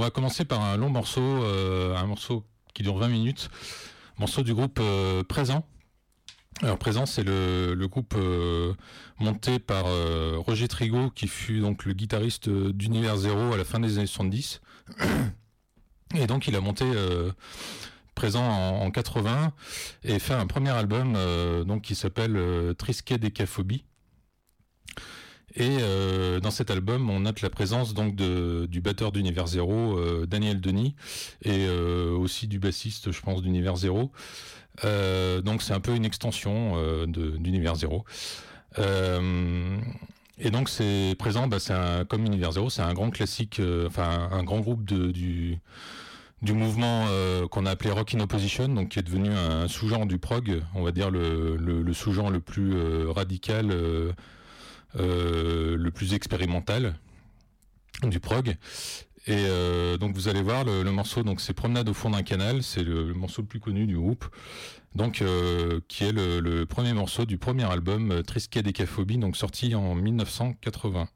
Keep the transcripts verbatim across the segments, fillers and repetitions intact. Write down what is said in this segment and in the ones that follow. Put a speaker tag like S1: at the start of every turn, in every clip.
S1: va commencer par un long morceau, euh, un morceau qui dure vingt minutes, morceau du groupe euh, Présent. Alors Présent, c'est le, le groupe euh, monté par euh, Roger Trigo, qui fut donc le guitariste d'Univers Zéro à la fin des années soixante-dix. Et donc il a monté euh, Présent en, en quatre-vingts et fait un premier album euh, donc qui s'appelle euh, Trisquet Décaphobie. Et euh, dans cet album, on note la présence donc de, du batteur d'Univers Zéro, euh, Daniel Denis, et euh, aussi du bassiste, je pense, d'Univers Zéro. Euh, donc c'est un peu une extension euh, de, d'Univers Zéro. Euh, et donc c'est présent, bah, c'est un, comme Univers Zéro, c'est un grand classique, euh, enfin un, un grand groupe de, du du mouvement euh, qu'on a appelé Rock in Opposition, donc qui est devenu un sous-genre du prog, on va dire le, le, le sous-genre le plus euh, radical. Euh, Euh, le plus expérimental du prog. Et euh, donc vous allez voir le, le morceau, donc c'est Promenade au fond d'un canal, c'est le, le morceau le plus connu du groupe, donc euh, qui est le, le premier morceau du premier album euh, Trisquet Décaphobie, donc sorti en dix-neuf cent quatre-vingts.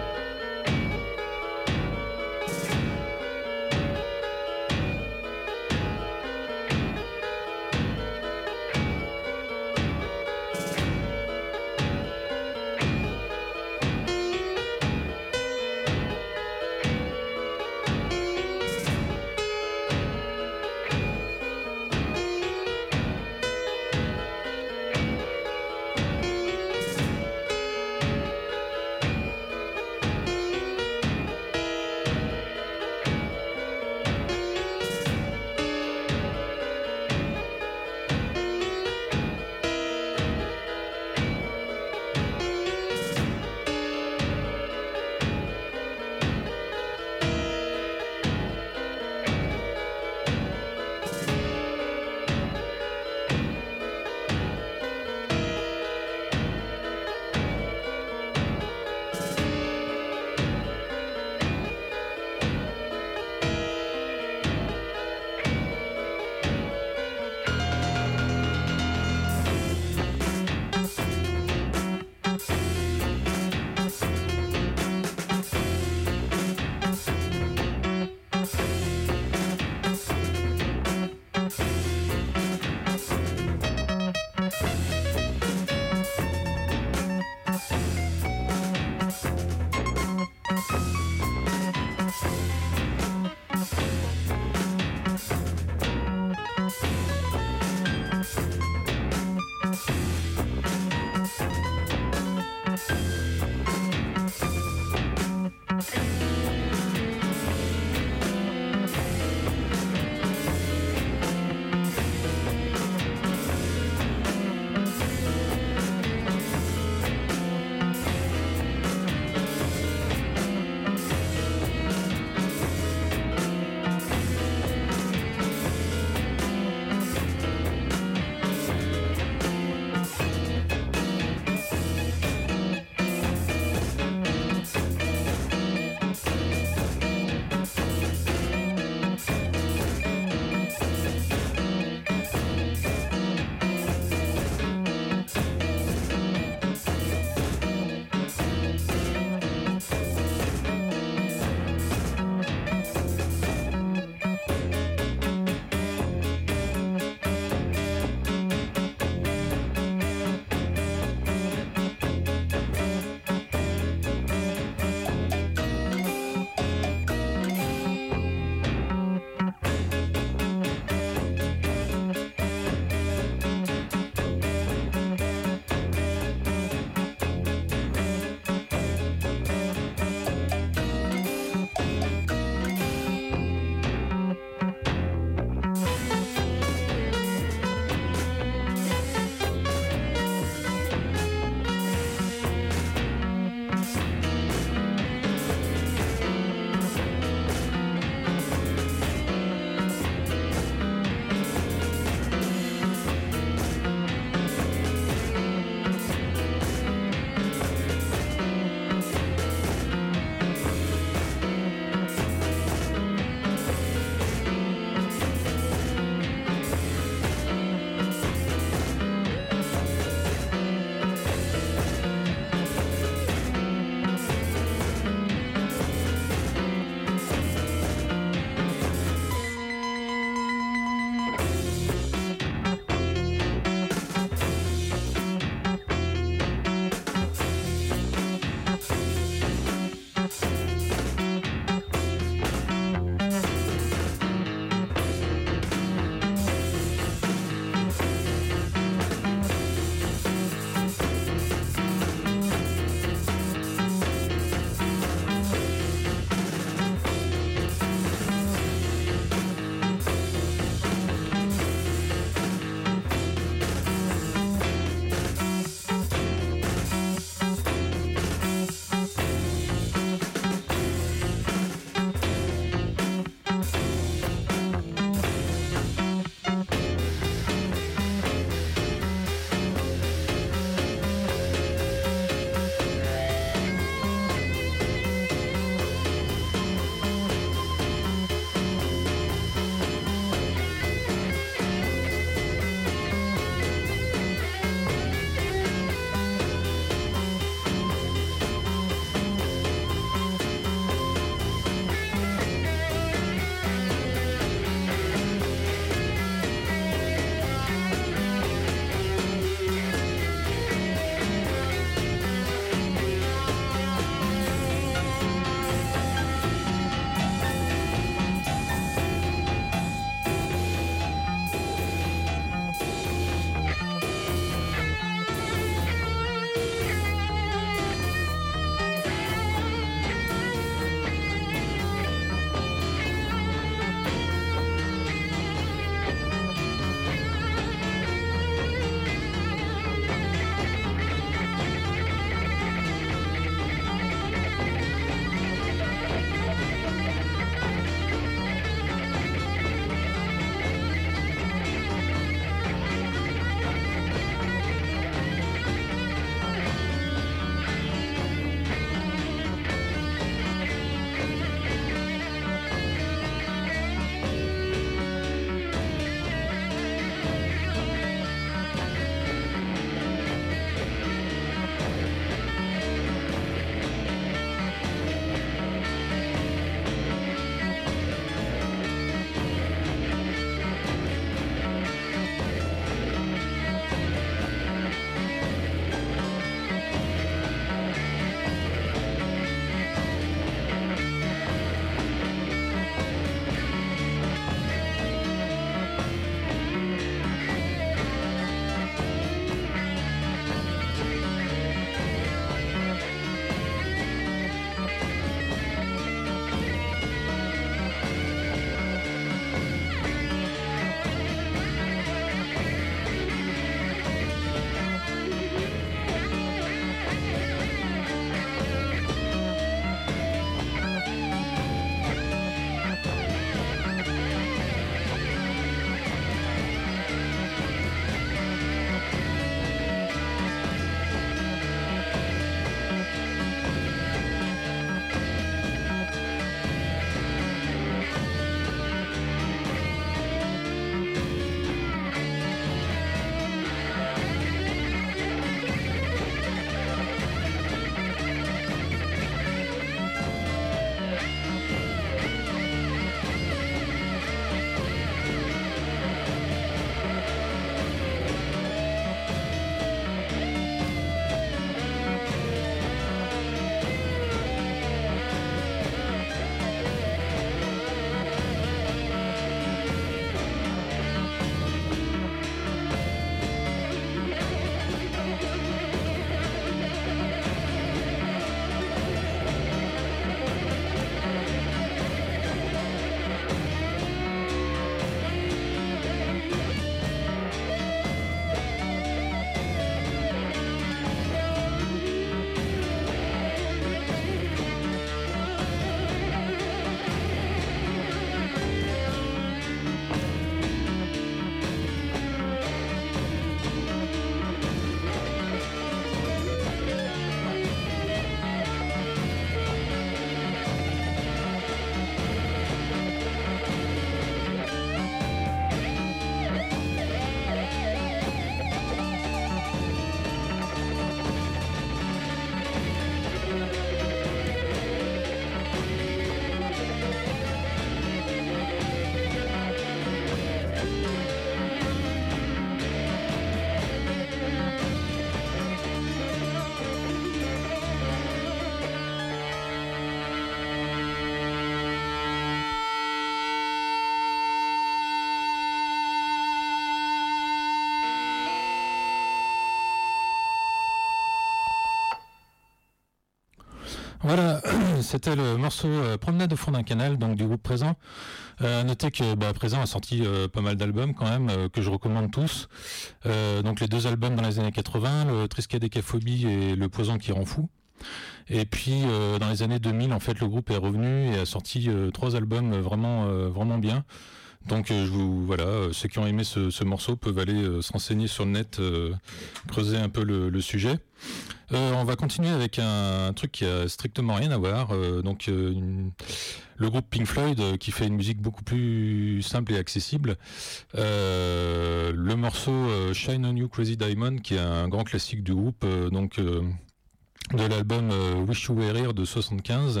S1: C'était le morceau euh, Promenade au fond d'un canal, donc du groupe Présent. Euh, à noter que bah, Présent a sorti euh, pas mal d'albums quand même, euh, que je recommande tous. Euh, donc les deux albums dans les années quatre-vingts, le Triskaidekaphobie et Le Poison qui rend fou. Et puis euh, dans les années deux mille, en fait, le groupe est revenu et a sorti euh, trois albums vraiment, euh, vraiment bien. Donc euh, je vous voilà, euh, ceux qui ont aimé ce, ce morceau peuvent aller euh, se renseigner sur le net, euh, creuser un peu le, le sujet. Euh, on va continuer avec un, un truc qui a strictement rien à voir. Euh, donc euh, une, le groupe Pink Floyd euh, qui fait une musique beaucoup plus simple et accessible. Euh, le morceau euh, Shine on You Crazy Diamond, qui est un grand classique du groupe, euh, donc euh, de l'album euh, Wish You Were Here de soixante-quinze.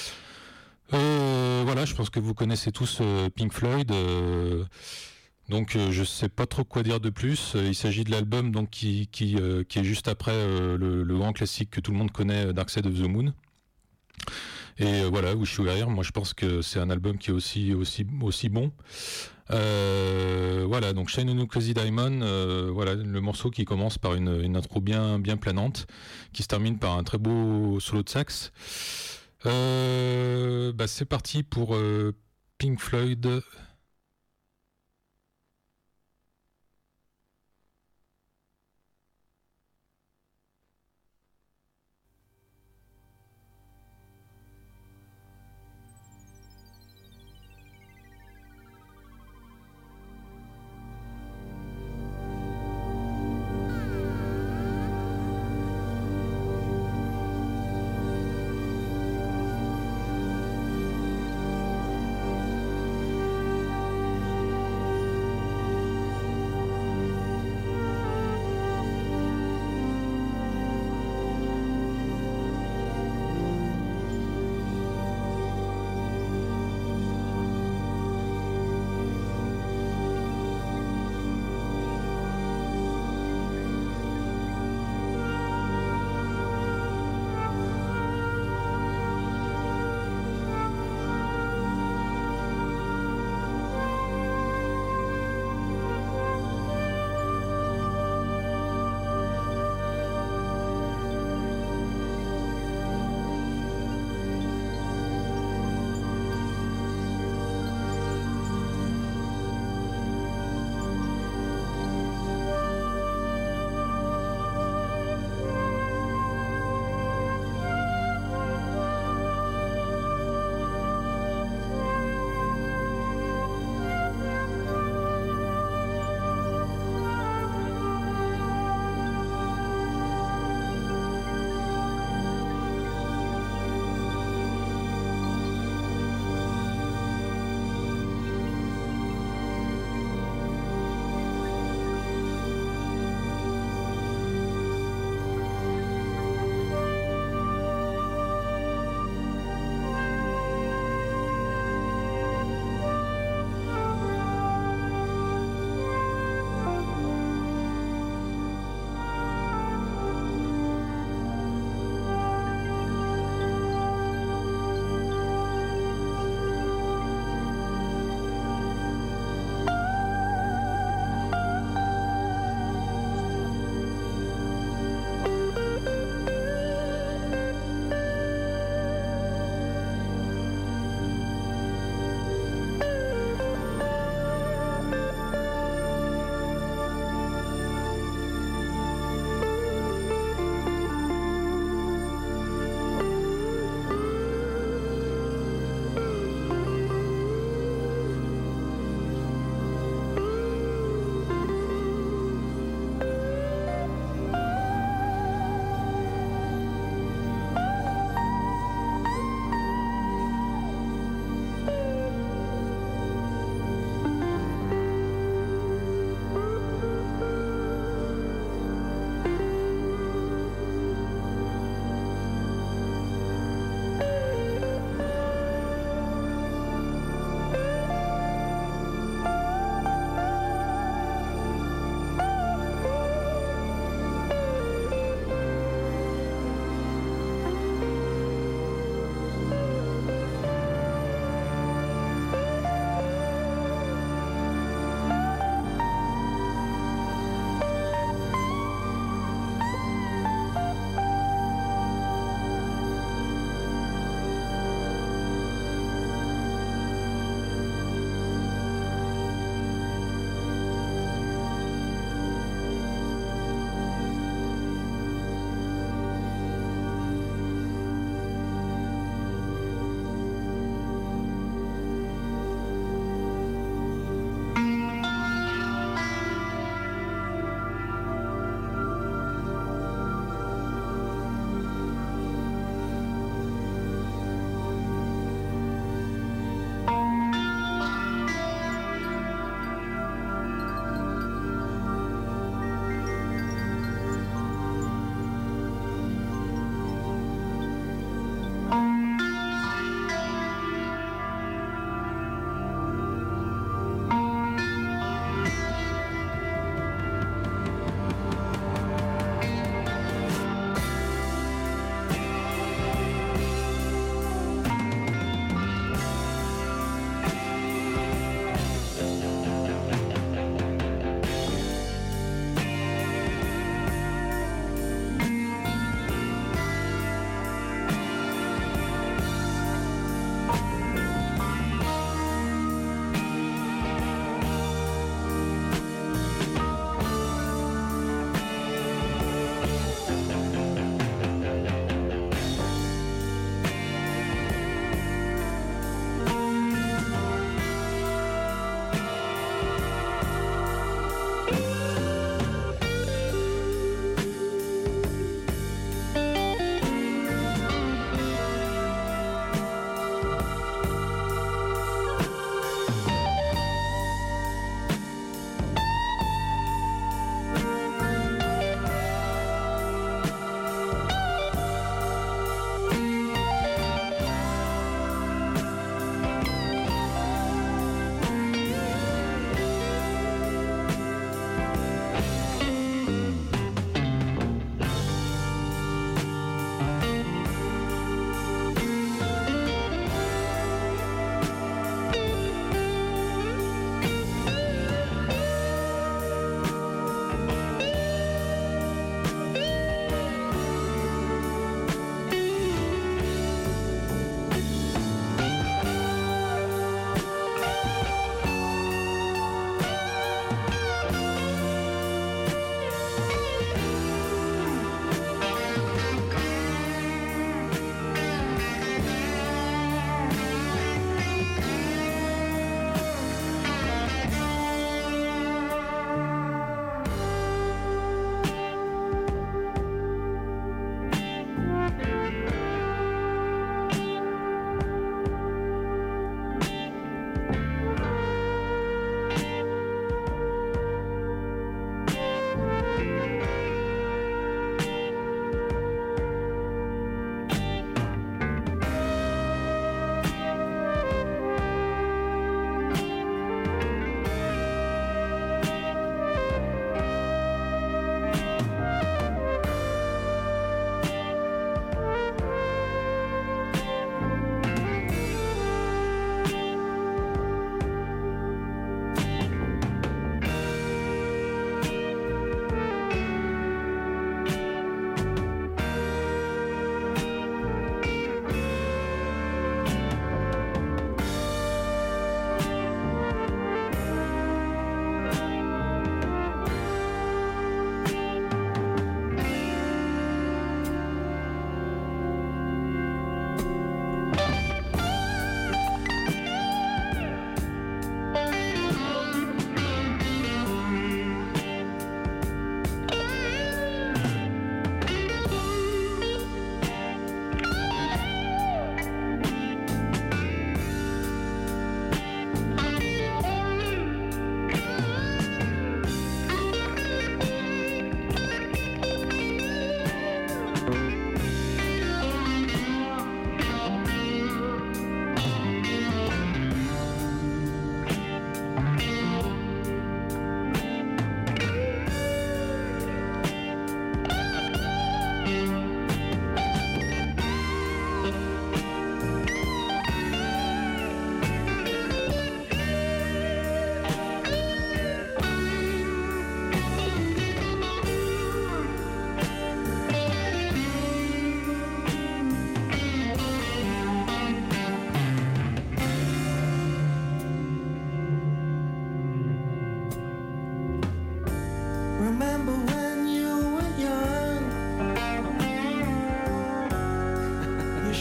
S1: Euh, voilà, je pense que vous connaissez tous euh, Pink Floyd. Euh, donc euh, je sais pas trop quoi dire de plus. Il s'agit de l'album donc qui qui, euh, qui est juste après euh, le, le grand classique que tout le monde connaît, Dark Side of the Moon. Et euh, voilà, Wish You Were Here. Moi, je pense que c'est un album qui est aussi aussi aussi bon. Euh, voilà, donc Shine on You Crazy Diamond. Euh, voilà, le morceau qui commence par une, une intro bien bien planante, qui se termine par un très beau solo de sax. Euh, bah c'est parti pour euh, Pink Floyd.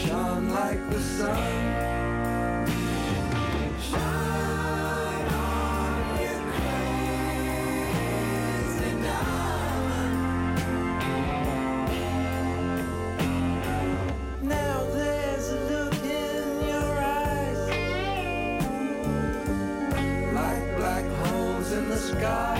S2: shone like the sun. Shine on, you crazy diamond. Now there's a look in your eyes, like black holes in the sky.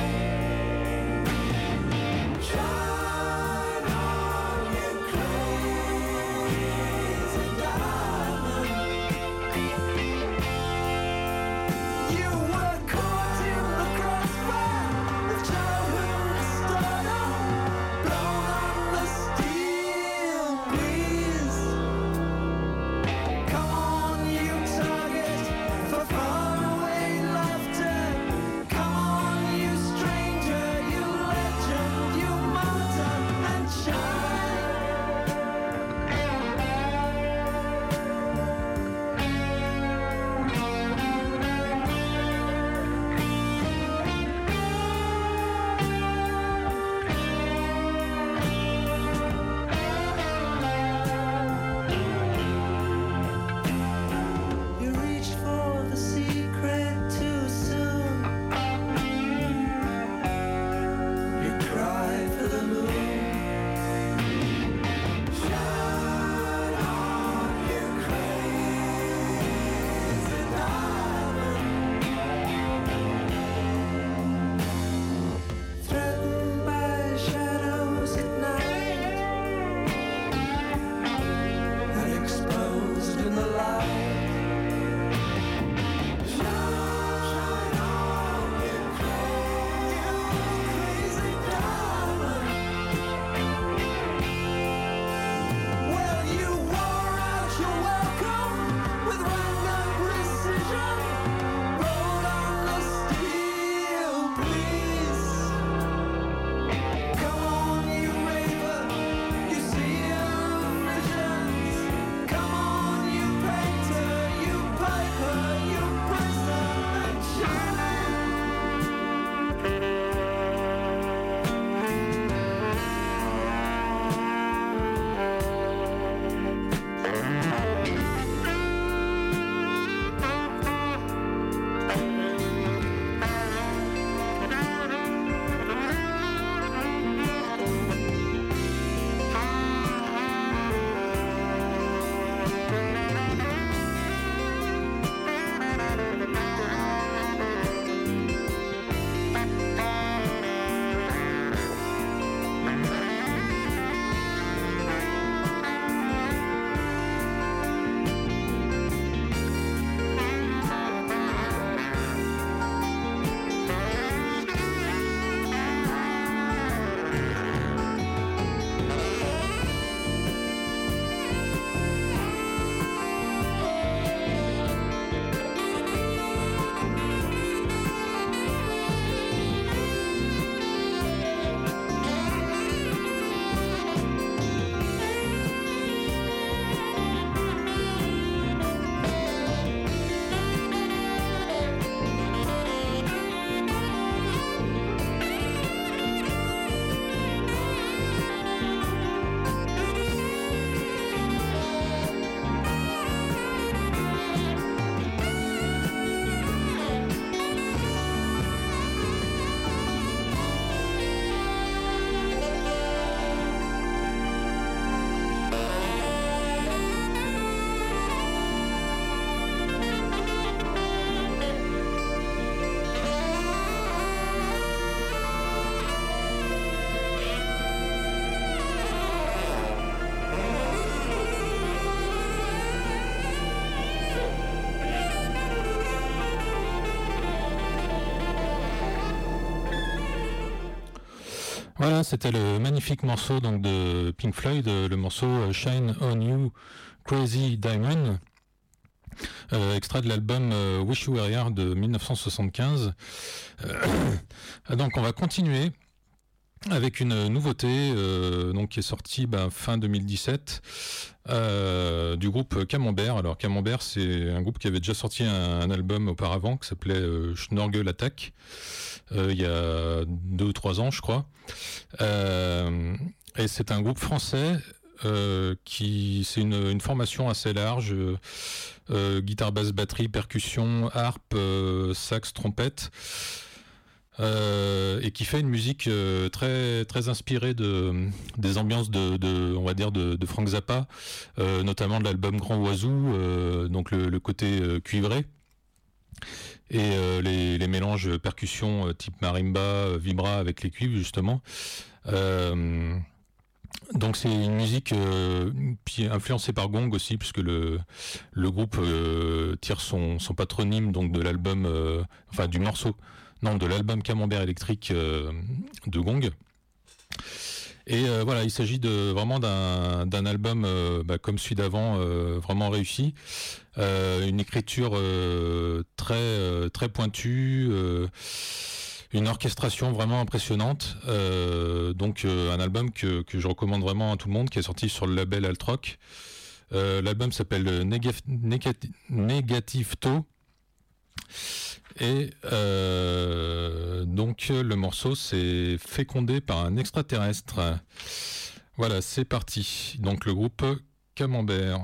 S1: Voilà, c'était le magnifique morceau donc de Pink Floyd, le morceau Shine on You Crazy Diamond, euh, extrait de l'album euh, Wish You Were Here de dix-neuf cent soixante-quinze. Euh, donc on va continuer avec une nouveauté euh, donc qui est sortie bah, fin deux mille dix-sept euh, du groupe Camembert. Alors Camembert, c'est un groupe qui avait déjà sorti un, un album auparavant qui s'appelait euh, Schnorgel Attack euh, il y a deux ou trois ans je crois, euh, et c'est un groupe français euh, qui c'est une, une formation assez large, euh, euh, guitare, basse, batterie, percussion, harpe, euh, sax, trompette, euh, et qui fait une musique euh, très très inspirée de des ambiances de, de on va dire de, de Frank Zappa, euh, notamment de l'album Grand Oiseau, euh, donc le, le côté euh, cuivré. Et euh, les, les mélanges percussions euh, type marimba, euh, vibra avec les cuivres justement. Euh, donc c'est une musique euh, influencée par Gong aussi, puisque le, le groupe euh, tire son, son patronyme donc de l'album, euh, enfin du morceau, non de l'album Camembert électrique euh, de Gong. Et euh, voilà, il s'agit de vraiment d'un, d'un album euh, bah, comme celui d'avant, euh, vraiment réussi. Euh, une écriture euh, très euh, très pointue, euh, une orchestration vraiment impressionnante. Euh, donc euh, un album que, que je recommande vraiment à tout le monde, qui est sorti sur le label Altrock. Euh, l'album s'appelle Negaf- Negati- Negative Toe. Et euh, donc le morceau c'est fécondé par un extraterrestre. Voilà, c'est parti. Donc le groupe Camembert.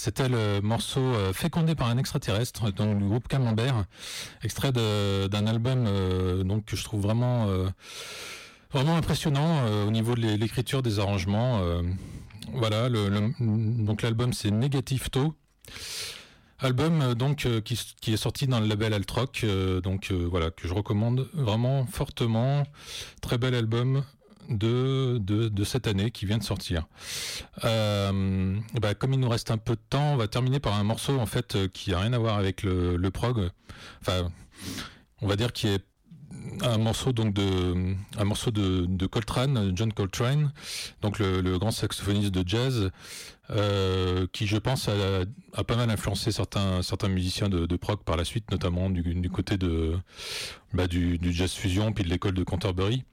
S1: c'était le morceau euh, Fécondé par un extraterrestre, donc du groupe Camembert, extrait de, d'un album euh, donc que je trouve vraiment euh, vraiment impressionnant euh, au niveau de l'écriture des arrangements. Euh, voilà, le, le, donc l'album c'est Negative Toe. Album euh, donc euh, qui, qui est sorti dans le label Altrock, euh, donc euh, voilà, que je recommande vraiment fortement. Très bel album de, de, de cette année qui vient de sortir. Euh, bah, comme il nous reste un peu de temps, on va terminer par un morceau en fait euh, qui a rien à voir avec le, le prog. Enfin, on va dire qui est un morceau donc de un morceau de, de Coltrane, John Coltrane, donc le, le grand saxophoniste de jazz, euh, qui je pense a, a pas mal influencé certains certains musiciens de, de prog par la suite, notamment du, du côté de bah, du, du jazz fusion puis de l'école de Canterbury.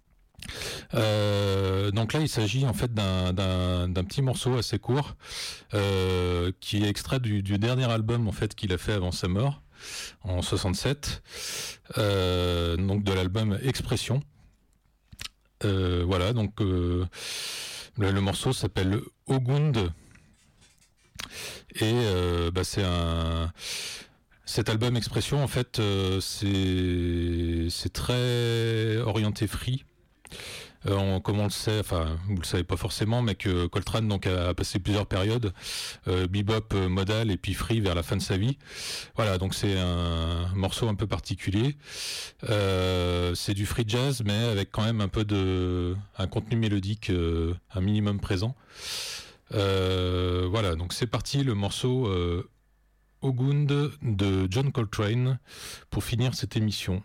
S1: Euh, donc là il s'agit en fait d'un, d'un, d'un petit morceau assez court euh, qui est extrait du, du dernier album en fait qu'il a fait avant sa mort en soixante-sept, euh, donc de l'album Expression. Euh, voilà, donc euh, le, le morceau s'appelle Ogund et euh, bah, c'est un cet album Expression en fait euh, c'est c'est très orienté free. Euh, on, comme on le sait, enfin vous le savez pas forcément, mais que Coltrane donc a, a passé plusieurs périodes, euh, bebop, euh, modal et puis free vers la fin de sa vie. Voilà, donc c'est un morceau un peu particulier. Euh, c'est du free jazz, mais avec quand même un peu de un contenu mélodique, euh, un minimum présent. Euh, voilà, donc c'est parti, le morceau euh, Ogund de John Coltrane pour finir cette émission.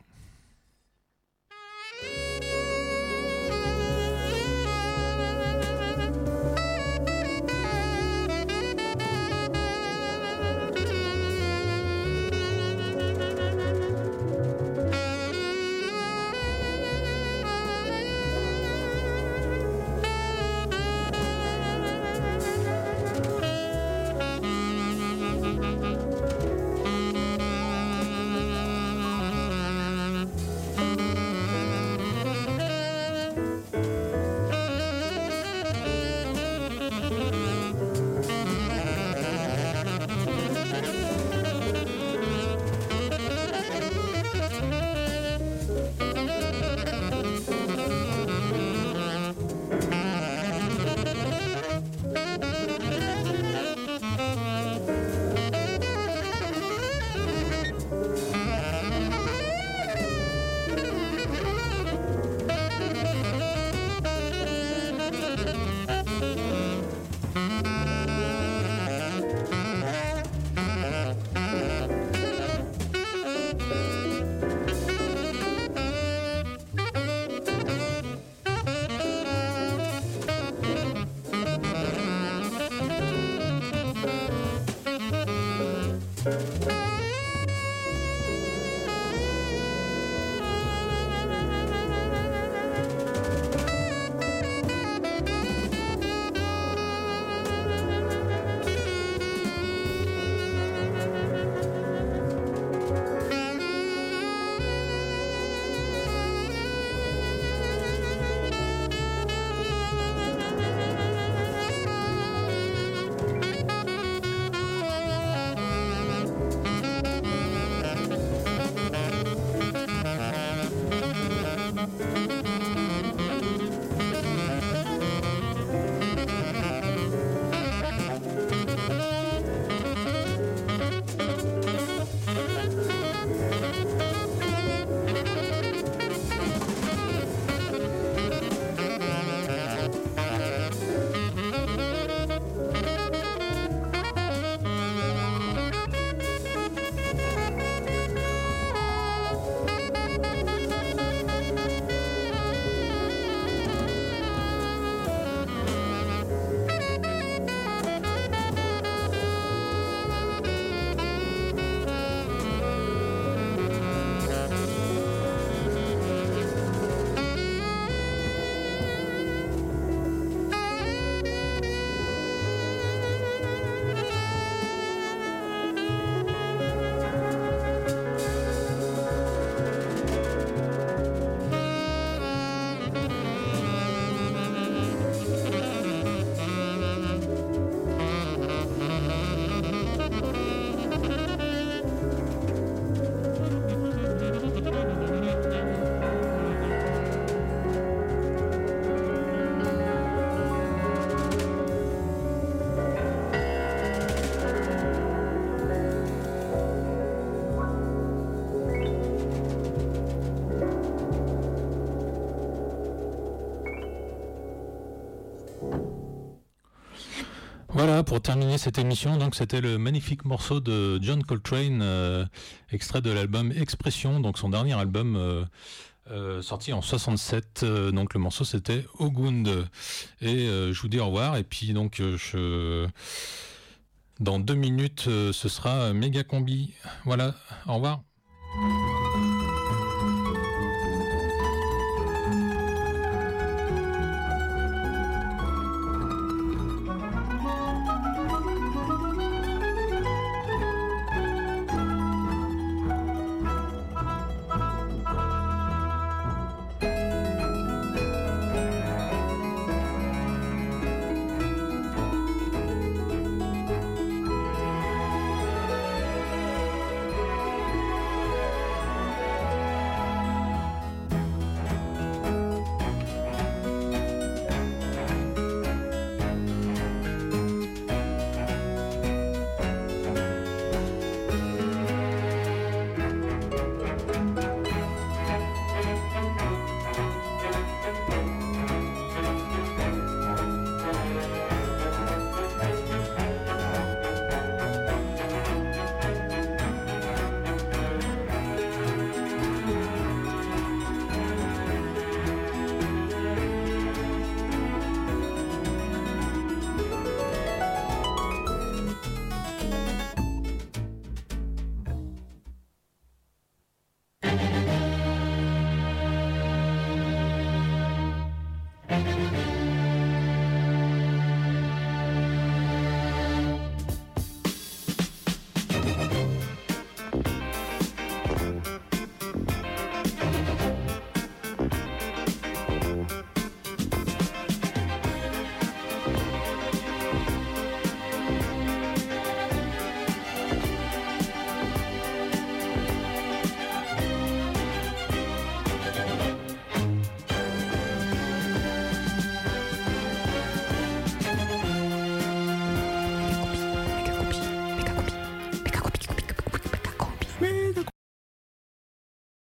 S1: pour terminer cette émission, donc c'était le magnifique morceau de John Coltrane, euh, extrait de l'album Expression, donc son dernier album euh, euh, sorti en soixante-sept. Euh, donc le morceau c'était Ogund. Et euh, je vous dis au revoir. Et puis donc euh, je dans deux minutes, euh, ce sera Méga Combi. Voilà, au revoir.